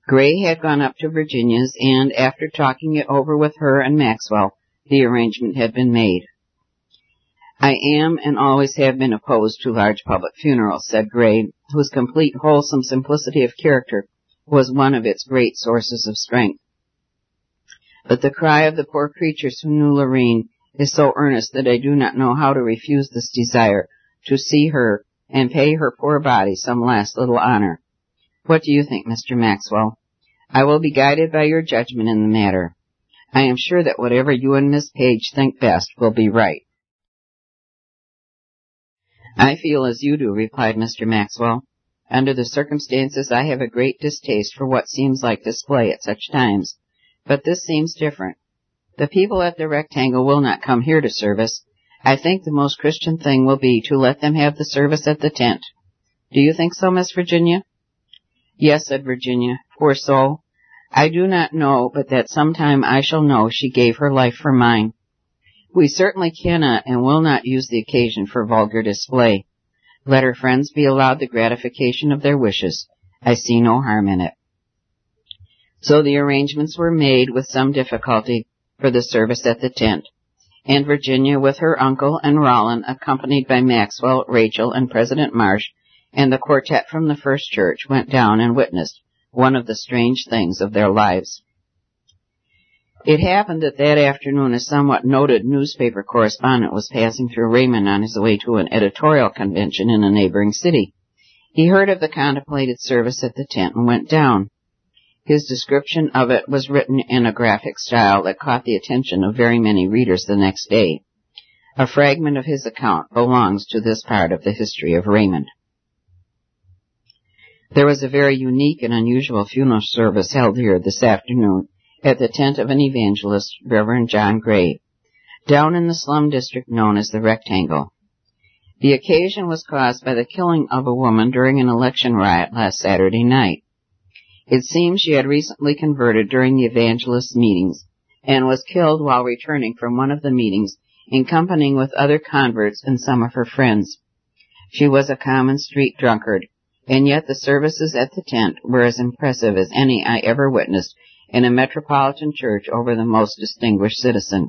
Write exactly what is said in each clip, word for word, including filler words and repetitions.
Gray had gone up to Virginia's, and after talking it over with her and Maxwell, the arrangement had been made. "I am and always have been opposed to large public funerals," said Gray, whose complete wholesome simplicity of character was one of its great sources of strength. "But the cry of the poor creatures who knew Lorraine is so earnest that I do not know how to refuse this desire to see her and pay her poor body some last little honor. What do you think, Mister Maxwell? I will be guided by your judgment in the matter. I am sure that whatever you and Miss Page think best will be right." "I feel as you do," replied Mister Maxwell. "Under the circumstances, I have a great distaste for what seems like display at such times. But this seems different. The people at the Rectangle will not come here to service. I think the most Christian thing will be to let them have the service at the tent. Do you think so, Miss Virginia?" "Yes," said Virginia. "Poor soul. I do not know but that sometime I shall know she gave her life for mine. We certainly cannot and will not use the occasion for vulgar display. Let her friends be allowed the gratification of their wishes. I see no harm in it." So the arrangements were made with some difficulty for the service at the tent, and Virginia with her uncle and Rollin, accompanied by Maxwell, Rachel, and President Marsh, and the quartet from the First Church, went down and witnessed one of the strange things of their lives. It happened that that afternoon a somewhat noted newspaper correspondent was passing through Raymond on his way to an editorial convention in a neighboring city. He heard of the contemplated service at the tent and went down. His description of it was written in a graphic style that caught the attention of very many readers the next day. A fragment of his account belongs to this part of the history of Raymond. There was a very unique and unusual funeral service held here this afternoon at the tent of an evangelist, Reverend John Gray, down in the slum district known as the Rectangle. The occasion was caused by the killing of a woman during an election riot last Saturday night. It seems she had recently converted during the evangelist's meetings and was killed while returning from one of the meetings in company with other converts and some of her friends. She was a common street drunkard, and yet the services at the tent were as impressive as any I ever witnessed in a metropolitan church over the most distinguished citizen.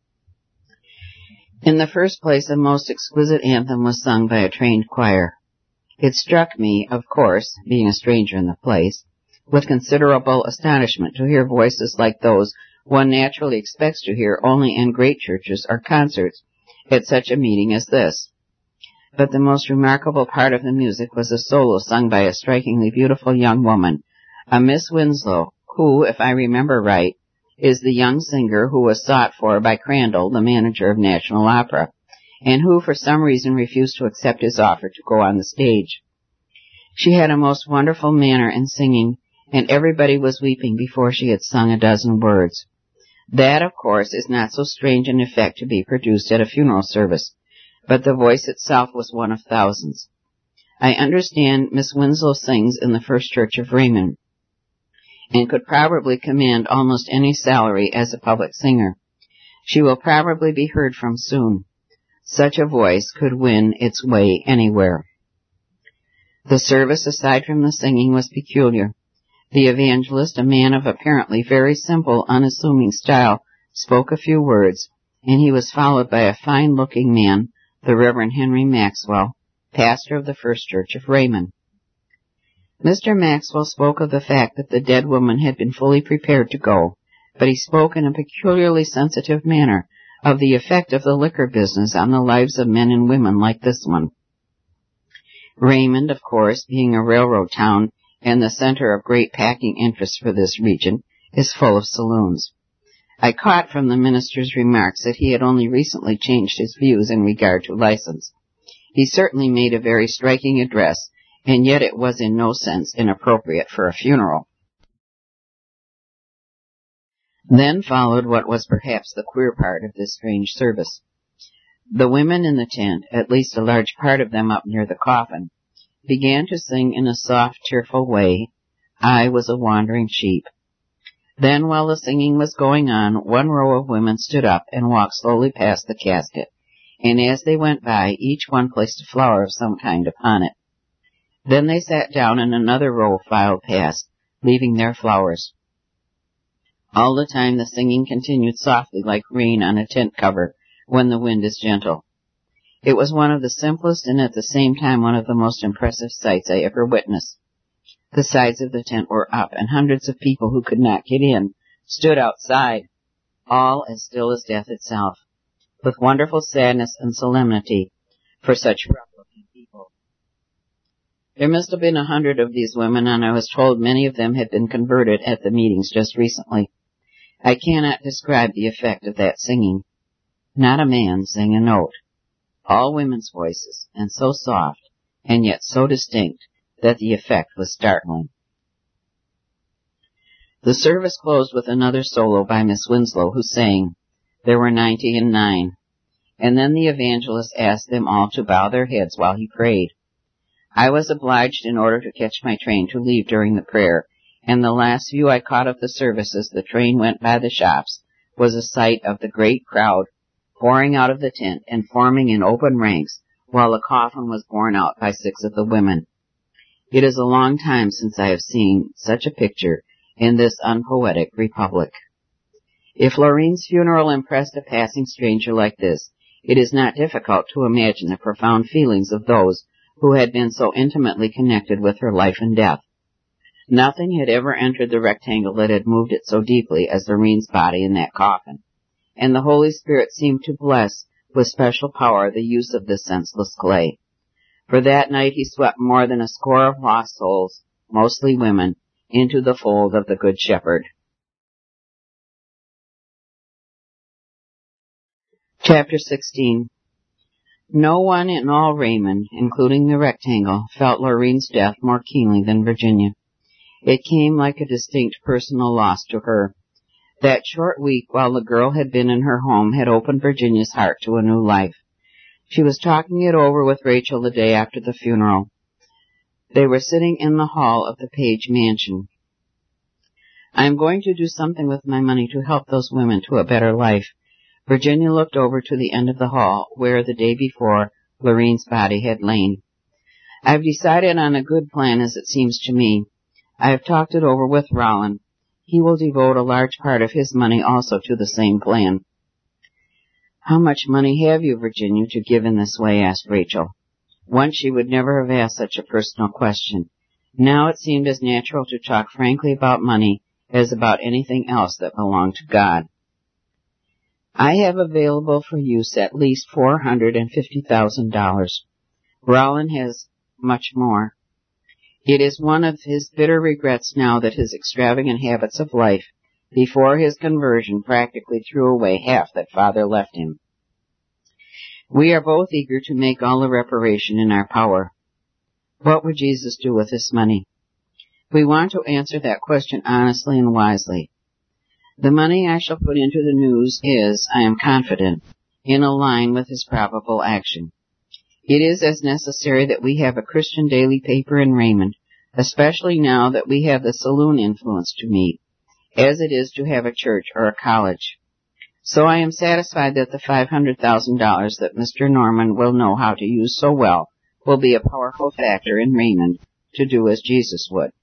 In the first place, a most exquisite anthem was sung by a trained choir. It struck me, of course, being a stranger in the place, with considerable astonishment to hear voices like those one naturally expects to hear only in great churches or concerts at such a meeting as this. But the most remarkable part of the music was a solo sung by a strikingly beautiful young woman, a Miss Winslow, who, if I remember right, is the young singer who was sought for by Crandall, the manager of National Opera, and who for some reason refused to accept his offer to go on the stage. She had a most wonderful manner in singing, and everybody was weeping before she had sung a dozen words. That, of course, is not so strange an effect to be produced at a funeral service, but the voice itself was one of thousands. I understand Miss Winslow sings in the First Church of Raymond, and could probably command almost any salary as a public singer. She will probably be heard from soon. Such a voice could win its way anywhere. The service, aside from the singing, was peculiar. The evangelist, a man of apparently very simple, unassuming style, spoke a few words, and he was followed by a fine-looking man, the Reverend Henry Maxwell, pastor of the First Church of Raymond. Mister Maxwell spoke of the fact that the dead woman had been fully prepared to go, but he spoke in a peculiarly sensitive manner of the effect of the liquor business on the lives of men and women like this one. Raymond, of course, being a railroad town and the center of great packing interest for this region, is full of saloons. I caught from the minister's remarks that he had only recently changed his views in regard to license. He certainly made a very striking address, and yet it was in no sense inappropriate for a funeral. Then followed what was perhaps the queer part of this strange service. The women in the tent, at least a large part of them up near the coffin, began to sing in a soft, tearful way, "I was a wandering sheep." Then, while the singing was going on, one row of women stood up and walked slowly past the casket, and as they went by, each one placed a flower of some kind upon it. Then they sat down and another row filed past, leaving their flowers. All the time the singing continued softly like rain on a tent cover when the wind is gentle. It was one of the simplest and at the same time one of the most impressive sights I ever witnessed. The sides of the tent were up, and hundreds of people who could not get in stood outside, all as still as death itself, with wonderful sadness and solemnity for such rough-looking people. There must have been a hundred of these women, and I was told many of them had been converted at the meetings just recently. I cannot describe the effect of that singing. Not a man sang a note. All women's voices, and so soft, and yet so distinct, that the effect was startling. The service closed with another solo by Miss Winslow, who sang, "There were ninety and nine," and then the evangelist asked them all to bow their heads while he prayed. I was obliged in order to catch my train to leave during the prayer, and the last view I caught of the service as the train went by the shops was a sight of the great crowd pouring out of the tent and forming in open ranks while the coffin was borne out by six of the women. It is a long time since I have seen such a picture in this unpoetic republic. If Lorraine's funeral impressed a passing stranger like this, it is not difficult to imagine the profound feelings of those who had been so intimately connected with her life and death. Nothing had ever entered the rectangle that had moved it so deeply as Lorraine's body in that coffin, and the Holy Spirit seemed to bless with special power the use of this senseless clay. For that night he swept more than a score of lost souls, mostly women, into the fold of the Good Shepherd. Chapter sixteen. No one in all Raymond, including the rectangle, felt Lorraine's death more keenly than Virginia. It came like a distinct personal loss to her. That short week while the girl had been in her home had opened Virginia's heart to a new life. She was talking it over with Rachel the day after the funeral. They were sitting in the hall of the Page mansion. "I am going to do something with my money to help those women to a better life." Virginia looked over to the end of the hall where the day before Lorraine's body had lain. "I've decided on a good plan, as it seems to me. I have talked it over with Rollin. He will devote a large part of his money also to the same plan." "How much money have you, Virginia, to give in this way?" asked Rachel. Once she would never have asked such a personal question. Now it seemed as natural to talk frankly about money as about anything else that belonged to God. "I have available for use at least four hundred and fifty thousand dollars. Rollin has much more. It is one of his bitter regrets now that his extravagant habits of life before his conversion practically threw away half that Father left him. We are both eager to make all the reparation in our power. What would Jesus do with this money? We want to answer that question honestly and wisely. The money I shall put into the news is, I am confident, in a line with his probable action. It is as necessary that we have a Christian daily paper in Raymond, especially now that we have the saloon influence to meet, as it is to have a church or a college. So I am satisfied that the five hundred thousand dollars that Mister Norman will know how to use so well will be a powerful factor in Raymond to do as Jesus would.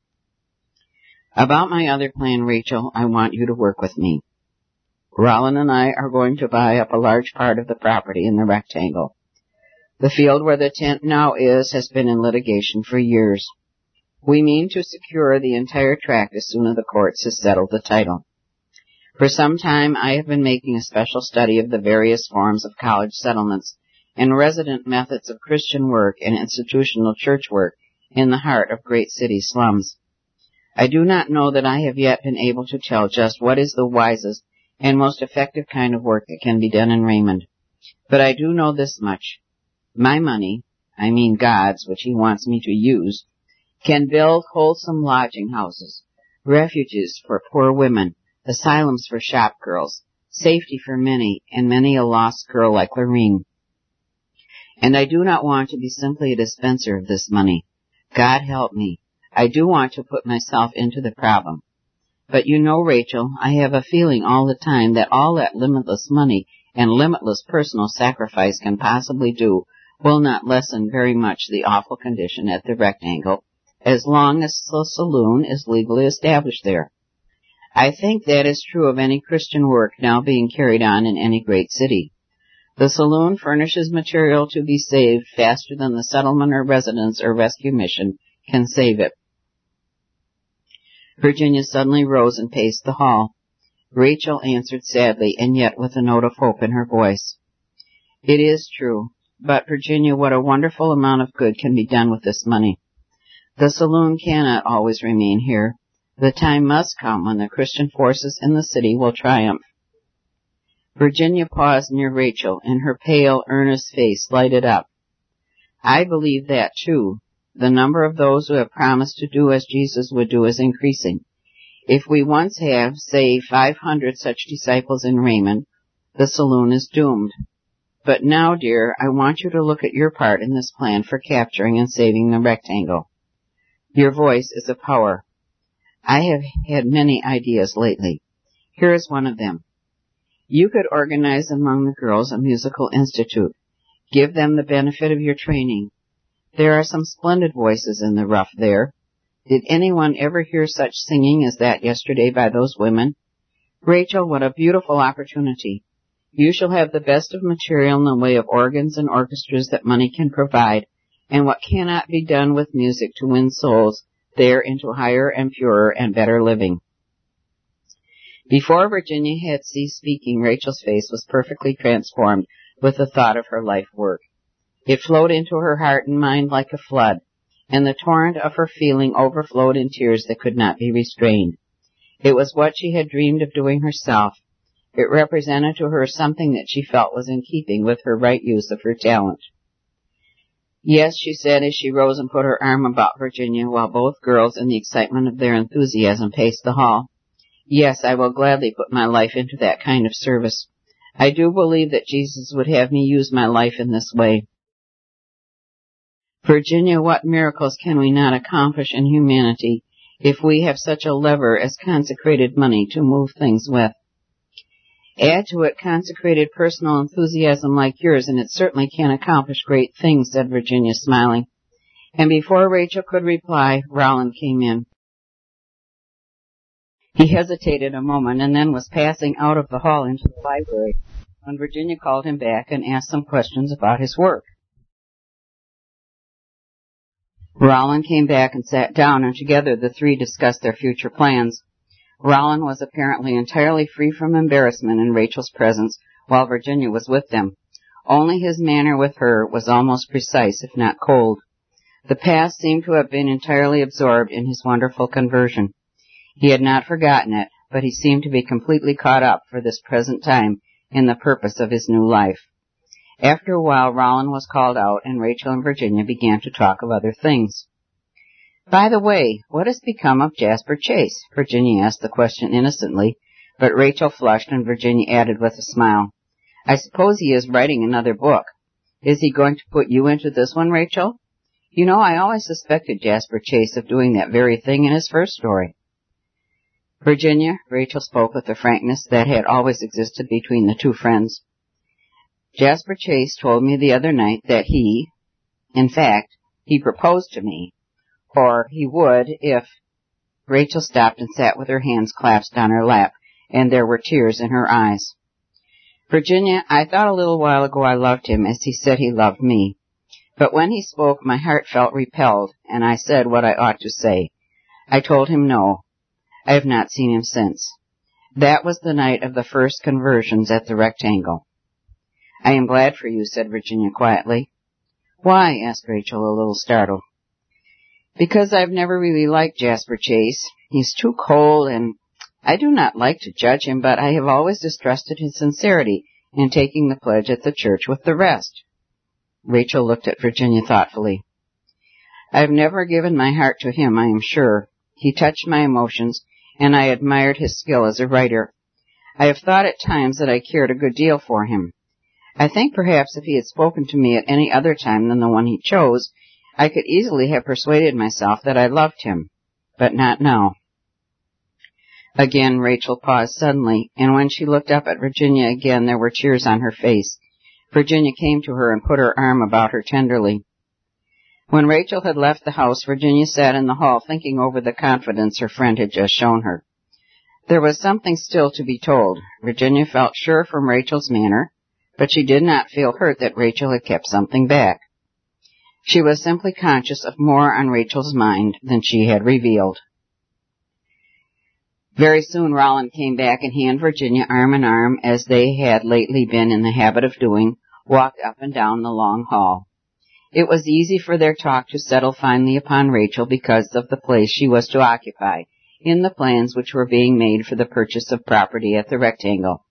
About my other plan, Rachel, I want you to work with me. Rollin and I are going to buy up a large part of the property in the rectangle. The field where the tent now is has been in litigation for years. We mean to secure the entire tract as soon as the courts have settled the title. For some time I have been making a special study of the various forms of college settlements and resident methods of Christian work and institutional church work in the heart of great city slums. I do not know that I have yet been able to tell just what is the wisest and most effective kind of work that can be done in Raymond, but I do know this much. My money, I mean God's, which he wants me to use, can build wholesome lodging houses, refuges for poor women, asylums for shop girls, safety for many, and many a lost girl like Lorraine. And I do not want to be simply a dispenser of this money. God help me. I do want to put myself into the problem. But you know, Rachel, I have a feeling all the time that all that limitless money and limitless personal sacrifice can possibly do will not lessen very much the awful condition at the rectangle as long as the saloon is legally established there. I think that is true of any Christian work now being carried on in any great city. The saloon furnishes material to be saved faster than the settlement or residence or rescue mission can save it. Virginia suddenly rose and paced the hall. Rachel answered sadly, and yet with a note of hope in her voice. It is true, but Virginia, what a wonderful amount of good can be done with this money. The saloon cannot always remain here. The time must come when the Christian forces in the city will triumph. Virginia paused near Rachel, and her pale, earnest face lighted up. I believe that, too. The number of those who have promised to do as Jesus would do is increasing. If we once have, say, five hundred such disciples in Raymond, the saloon is doomed. But now, dear, I want you to look at your part in this plan for capturing and saving the rectangle. Your voice is a power. I have had many ideas lately. Here is one of them. You could organize among the girls a musical institute. Give them the benefit of your training. There are some splendid voices in the rough there. Did anyone ever hear such singing as that yesterday by those women? Rachel, what a beautiful opportunity. You shall have the best of material in the way of organs and orchestras that money can provide, and what cannot be done with music to win souls there into higher and purer and better living. Before Virginia had ceased speaking, Rachel's face was perfectly transformed with the thought of her life work. It flowed into her heart and mind like a flood, and the torrent of her feeling overflowed in tears that could not be restrained. It was what she had dreamed of doing herself. It represented to her something that she felt was in keeping with her right use of her talent. Yes, she said as she rose and put her arm about Virginia while both girls in the excitement of their enthusiasm paced the hall. Yes, I will gladly put my life into that kind of service. I do believe that Jesus would have me use my life in this way. Virginia, what miracles can we not accomplish in humanity if we have such a lever as consecrated money to move things with? Add to it consecrated personal enthusiasm like yours, and it certainly can accomplish great things, said Virginia, smiling. And before Rachel could reply, Rollin came in. He hesitated a moment and then was passing out of the hall into the library when Virginia called him back and asked some questions about his work. Rollin came back and sat down, and together the three discussed their future plans. Rollin was apparently entirely free from embarrassment in Rachel's presence while Virginia was with them. Only his manner with her was almost precise, if not cold. The past seemed to have been entirely absorbed in his wonderful conversion. He had not forgotten it, but he seemed to be completely caught up for this present time in the purpose of his new life. After a while, Rollin was called out, and Rachel and Virginia began to talk of other things. By the way, what has become of Jasper Chase? Virginia asked the question innocently, but Rachel flushed and Virginia added with a smile, I suppose he is writing another book. Is he going to put you into this one, Rachel? You know, I always suspected Jasper Chase of doing that very thing in his first story. Virginia, Rachel spoke with the frankness that had always existed between the two friends. Jasper Chase told me the other night that he, in fact, he proposed to me, or he would if... Rachel stopped and sat with her hands clasped on her lap, and there were tears in her eyes. Virginia, I thought a little while ago I loved him as he said he loved me. But when he spoke, my heart felt repelled, and I said what I ought to say. I told him no. I have not seen him since. That was the night of the first conversions at the Rectangle. I am glad for you, said Virginia quietly. Why? Asked Rachel, a little startled. Because I've never really liked Jasper Chase. He's too cold, and I do not like to judge him, but I have always distrusted his sincerity in taking the pledge at the church with the rest. Rachel looked at Virginia thoughtfully. I have never given my heart to him, I am sure. He touched my emotions, and I admired his skill as a writer. I have thought at times that I cared a good deal for him. I think perhaps if he had spoken to me at any other time than the one he chose, I could easily have persuaded myself that I loved him, but not now. Again Rachel paused suddenly, and when she looked up at Virginia again there were tears on her face. Virginia came to her and put her arm about her tenderly. When Rachel had left the house, Virginia sat in the hall thinking over the confidence her friend had just shown her. There was something still to be told. Virginia felt sure from Rachel's manner, but she did not feel hurt that Rachel had kept something back. She was simply conscious of more on Rachel's mind than she had revealed. Very soon Rollin came back and he and Virginia, arm in arm, as they had lately been in the habit of doing, walked up and down the long hall. It was easy for their talk to settle finally upon Rachel because of the place she was to occupy in the plans which were being made for the purchase of property at the Rectangle.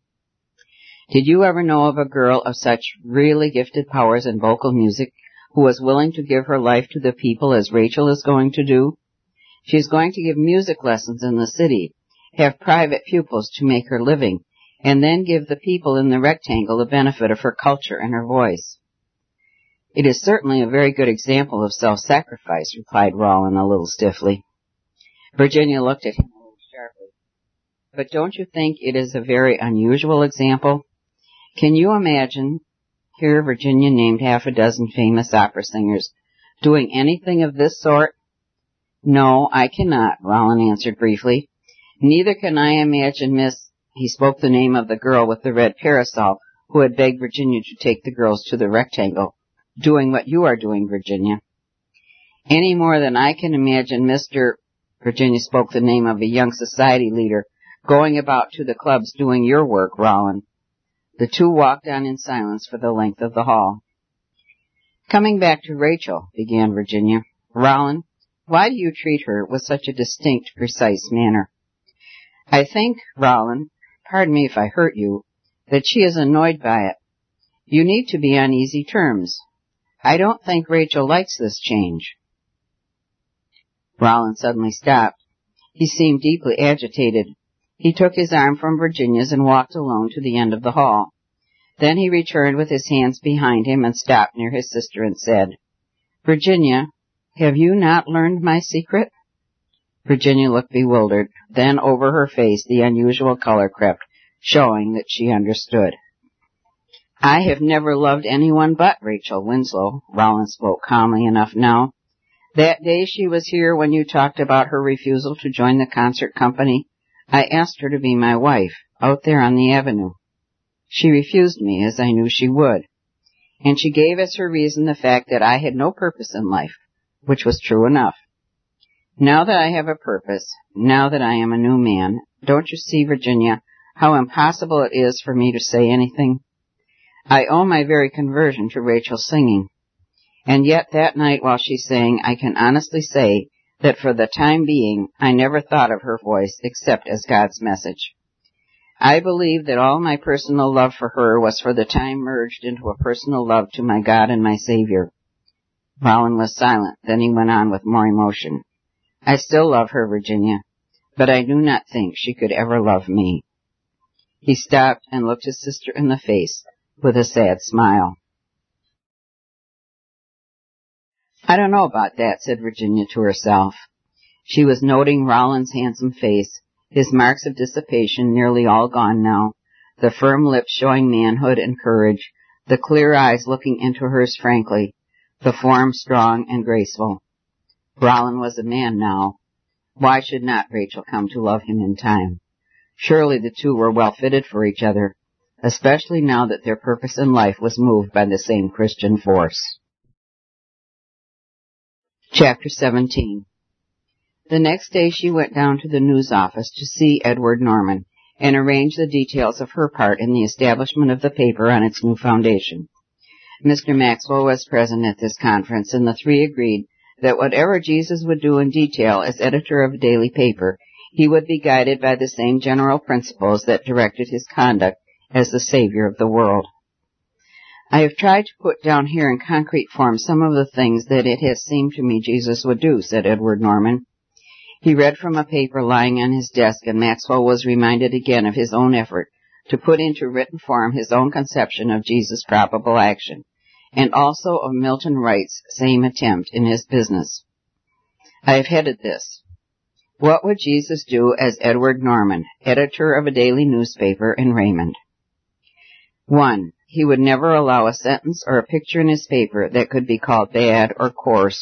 Did you ever know of a girl of such really gifted powers in vocal music who was willing to give her life to the people as Rachel is going to do? She is going to give music lessons in the city, have private pupils to make her living, and then give the people in the Rectangle the benefit of her culture and her voice. It is certainly a very good example of self-sacrifice, replied Rollin a little stiffly. Virginia looked at him a little sharply. But don't you think it is a very unusual example? Can you imagine, here Virginia named half a dozen famous opera singers, doing anything of this sort? No, I cannot, Rollin answered briefly. Neither can I imagine Miss, he spoke the name of the girl with the red parasol, who had begged Virginia to take the girls to the Rectangle, doing what you are doing, Virginia. Any more than I can imagine Mister Virginia spoke the name of a young society leader, going about to the clubs doing your work, Rollin. The two walked on in silence for the length of the hall. Coming back to Rachel, began Virginia, Rollin, why do you treat her with such a distinct, precise manner? I think, Rollin, pardon me if I hurt you, that she is annoyed by it. You need to be on easy terms. I don't think Rachel likes this change. Rollin suddenly stopped. He seemed deeply agitated. He took his arm from Virginia's and walked alone to the end of the hall. Then he returned with his hands behind him and stopped near his sister and said, Virginia, have you not learned my secret? Virginia looked bewildered. Then over her face the unusual color crept, showing that she understood. I have never loved anyone but Rachel Winslow, Rollin spoke calmly enough now. That day she was here when you talked about her refusal to join the concert company, I asked her to be my wife, out there on the avenue. She refused me, as I knew she would, and she gave as her reason the fact that I had no purpose in life, which was true enough. Now that I have a purpose, now that I am a new man, don't you see, Virginia, how impossible it is for me to say anything? I owe my very conversion to Rachel's singing. And yet that night while she sang, I can honestly say that for the time being, I never thought of her voice except as God's message. I believe that all my personal love for her was for the time merged into a personal love to my God and my Savior. Rollin was silent. Then he went on with more emotion. I still love her, Virginia, but I do not think she could ever love me. He stopped and looked his sister in the face with a sad smile. I don't know about that, said Virginia to herself. She was noting Rollin's handsome face, his marks of dissipation nearly all gone now, the firm lips showing manhood and courage, the clear eyes looking into hers frankly, the form strong and graceful. Rollin was a man now. Why should not Rachel come to love him in time? Surely the two were well fitted for each other, especially now that their purpose in life was moved by the same Christian force. Chapter seventeen. The next day she went down to the news office to see Edward Norman and arrange the details of her part in the establishment of the paper on its new foundation. Mister Maxwell was present at this conference, and the three agreed that whatever Jesus would do in detail as editor of a daily paper, he would be guided by the same general principles that directed his conduct as the Savior of the world. I have tried to put down here in concrete form some of the things that it has seemed to me Jesus would do, said Edward Norman. He read from a paper lying on his desk, and Maxwell was reminded again of his own effort to put into written form his own conception of Jesus' probable action, and also of Milton Wright's same attempt in his business. I have headed this. What would Jesus do as Edward Norman, editor of a daily newspaper in Raymond? One. he would never allow a sentence or a picture in his paper that could be called bad or coarse